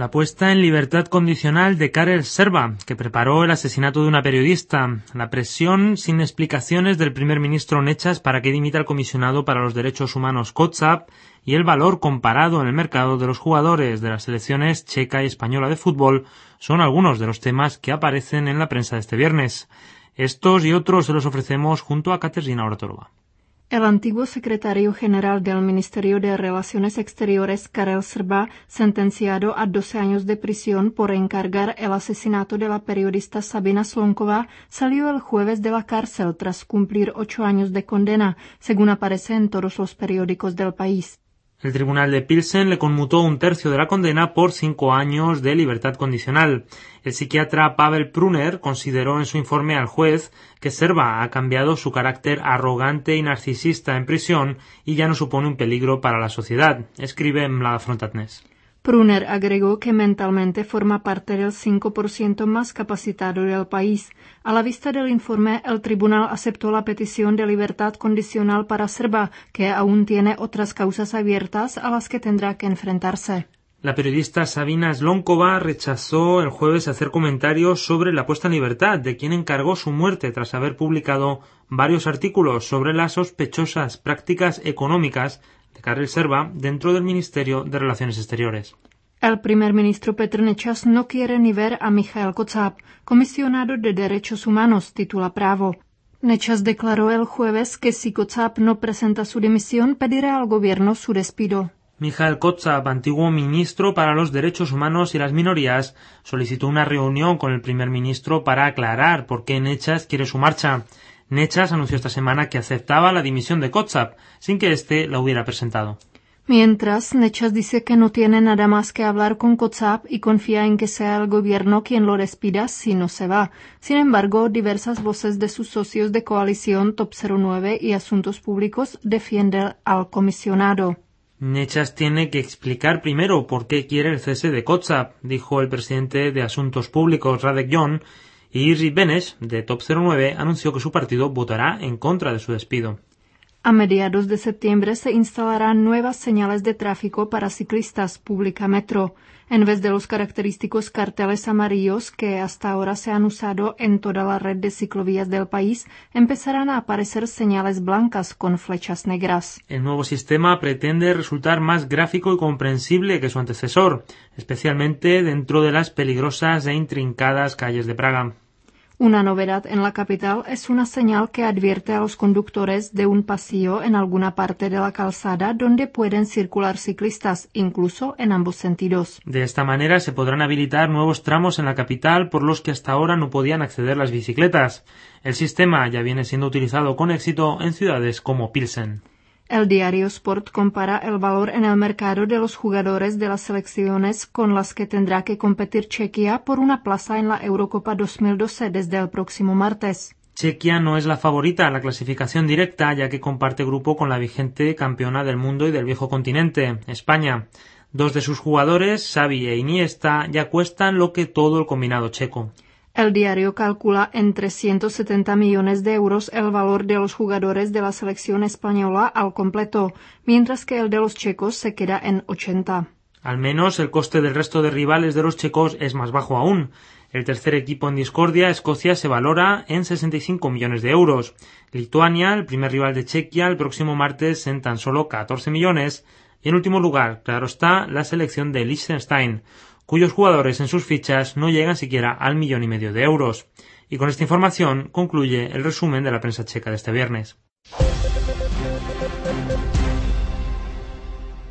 La puesta en libertad condicional de Karel Srba, que preparó el asesinato de una periodista, la presión sin explicaciones del primer ministro Nečas para que dimita al comisionado para los derechos humanos Kocáb y el valor comparado en el mercado de los jugadores de las selecciones checa y española de fútbol son algunos de los temas que aparecen en la prensa de este viernes. Estos y otros se los ofrecemos junto a Kateřina Oratorova. El antiguo secretario general del Ministerio de Relaciones Exteriores, Karel Srba, sentenciado a 12 años de prisión por encargar el asesinato de la periodista Sabina Slonková, salió el jueves de la cárcel tras cumplir 8 años de condena, según aparece en todos los periódicos del país. El tribunal de Pilsen le conmutó un tercio de la condena por 5 años de libertad condicional. El psiquiatra Pavel Pruner consideró en su informe al juez que Srba ha cambiado su carácter arrogante y narcisista en prisión y ya no supone un peligro para la sociedad, escribe Mlada Frontatnes. Pruner agregó que mentalmente forma parte del 5% más capacitado del país. A la vista del informe, el tribunal aceptó la petición de libertad condicional para Srba, que aún tiene otras causas abiertas a las que tendrá que enfrentarse. La periodista Sabina Slonková rechazó el jueves hacer comentarios sobre la puesta en libertad de quien encargó su muerte tras haber publicado varios artículos sobre las sospechosas prácticas económicas de Karel Srba dentro del Ministerio de Relaciones Exteriores. El primer ministro Petr Nečas no quiere ni ver a Michael Kocáb, comisionado de Derechos Humanos, titula Právo. Nečas declaró el jueves que si Kocáb no presenta su dimisión, pedirá al gobierno su despido. Michael Kocáb, antiguo ministro para los derechos humanos y las minorías, solicitó una reunión con el primer ministro para aclarar por qué Nečas quiere su marcha. Nečas anunció esta semana que aceptaba la dimisión de Kocáb, sin que éste la hubiera presentado. Mientras, Nečas dice que no tiene nada más que hablar con Kocáb y confía en que sea el gobierno quien lo despida si no se va. Sin embargo, diversas voces de sus socios de coalición Top 09 y Asuntos Públicos defienden al comisionado. Nečas tiene que explicar primero por qué quiere el cese de Kocáb, dijo el presidente de Asuntos Públicos Radek Jon, y Irri Benes, de Top 09, anunció que su partido votará en contra de su despido. A mediados de septiembre se instalarán nuevas señales de tráfico para ciclistas, publica Metro. En vez de los característicos carteles amarillos que hasta ahora se han usado en toda la red de ciclovías del país, empezarán a aparecer señales blancas con flechas negras. El nuevo sistema pretende resultar más gráfico y comprensible que su antecesor, especialmente dentro de las peligrosas e intrincadas calles de Praga. Una novedad en la capital es una señal que advierte a los conductores de un pasillo en alguna parte de la calzada donde pueden circular ciclistas, incluso en ambos sentidos. De esta manera se podrán habilitar nuevos tramos en la capital por los que hasta ahora no podían acceder las bicicletas. El sistema ya viene siendo utilizado con éxito en ciudades como Pilsen. El diario Sport compara el valor en el mercado de los jugadores de las selecciones con las que tendrá que competir Chequia por una plaza en la Eurocopa 2012 desde el próximo martes. Chequia no es la favorita a la clasificación directa, ya que comparte grupo con la vigente campeona del mundo y del viejo continente, España. 2 de sus jugadores, Xavi e Iniesta, ya cuestan lo que todo el combinado checo. El diario calcula en 370 millones de euros el valor de los jugadores de la selección española al completo, mientras que el de los checos se queda en 80. Al menos el coste del resto de rivales de los checos es más bajo aún. El tercer equipo en discordia, Escocia, se valora en 65 millones de euros. Lituania, el primer rival de Chequia, el próximo martes en tan solo 14 millones. Y en último lugar, claro está, la selección de Liechtenstein, cuyos jugadores en sus fichas no llegan siquiera al 1,5 millones de euros. Y con esta información concluye el resumen de la prensa checa de este viernes.